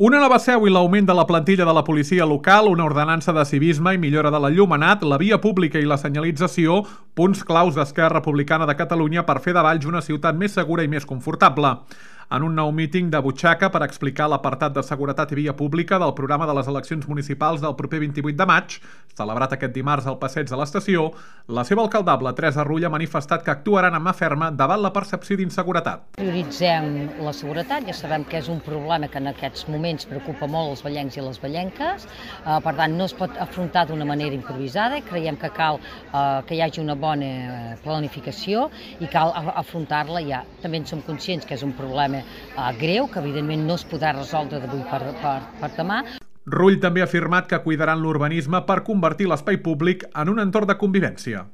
Una nova seu i l'augment de la plantilla de la policia local, una ordenança de civisme i millora de l'enllumenat, la via pública i la senyalització, punts claus d'Esquerra Republicana de Catalunya per fer de Valls una ciutat més segura i més confortable. En un nou míting de butxaca per explicar l'apartat de seguretat i via pública del programa de les eleccions municipals del proper 28 de maig, celebrat aquest dimarts al Passeig de l'Estació, la seva alcaldable, Teresa Rull, ha manifestat que actuaran amb mà ferma davant la percepció d'inseguretat. Prioritzem la seguretat, ja sabem que és un problema que en aquests moments preocupa molt els vallencs i les vallenques, per tant no es pot afrontar d'una manera improvisada, creiem que cal que hi hagi una bona planificació i cal afrontar-la ja. També en som conscients que és un problema greu, que evidentment no es podrà resoldre d'avui per demà. Rull també ha afirmat que cuidaran l'urbanisme per convertir l'espai públic en un entorn de convivència.